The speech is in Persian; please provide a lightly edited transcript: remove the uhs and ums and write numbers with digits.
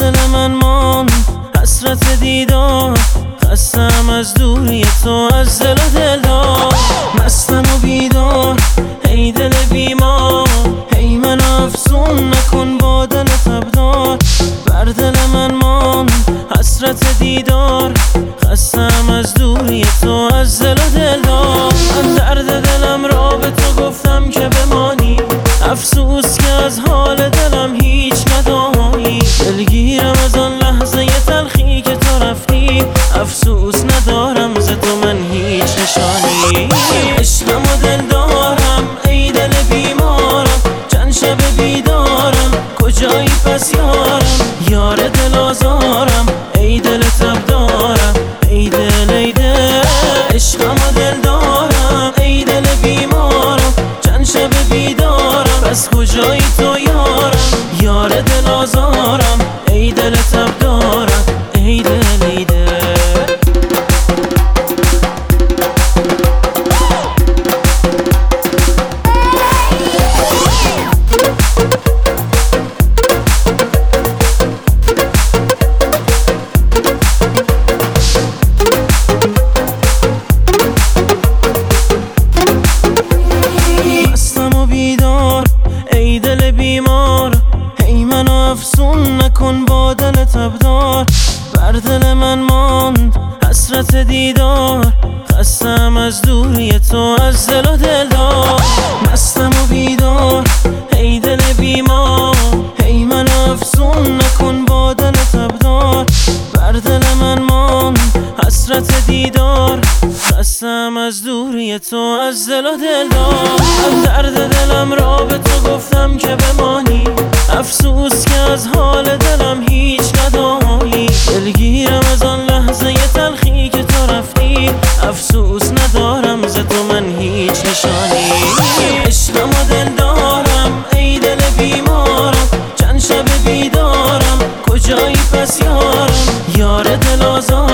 دل من ماند حسرت دیدار، خستم از دوری تو از دل و دلدار. مستم و بیدار ای دل بیمار، ای من افسون نکن با دل تبدار. بر دل من ماند حسرت دیدار، خستم از دوری تو از دل و دلدار. من درد دلم را به تو گفتم که بمانی، افسوس که از حال دلم هیچ ندانی. دلگیرم از آن لحظه تلخی که تو رفتی، افسوس ندارم ز تو من هیچ نشانی. عشقم و دل دارم ای دل بیمارم، چند شب بیدارم کجایی پس یارم. یار دل آزارم ای دل تبدارم، ای دل ای دل. عشقم و دل دارم ای دل بیمارم، چند شب بیدارم پس کجایی تو یارم. یار دل آزارم ای دل تبدارم، ای دل ای دل. ای دل بیمار ای منو افسون نکن با دل تبدار. بر دل من ماند حسرت دیدار، خستم از دوری تو از دل و دلدار. مستم و بیدار ای دل بیمار، ای منو افسون نکن با دل تبدار. بر دل من ماند حسرت دیدار، خستم از دوری تو از دل و دلدار. درد دلم را به تو گفتم که بمانی، افسوس که از حال دلم هیچ ندانی. دلگیرم از آن لحظه تلخی که تو رفتی، افسوس ندارم ز تو من هیچ نشانی. عشقم و دل دارم ای دل بیمارم، چند شب بیدارم کجایی پس یارم. یار دل آزارم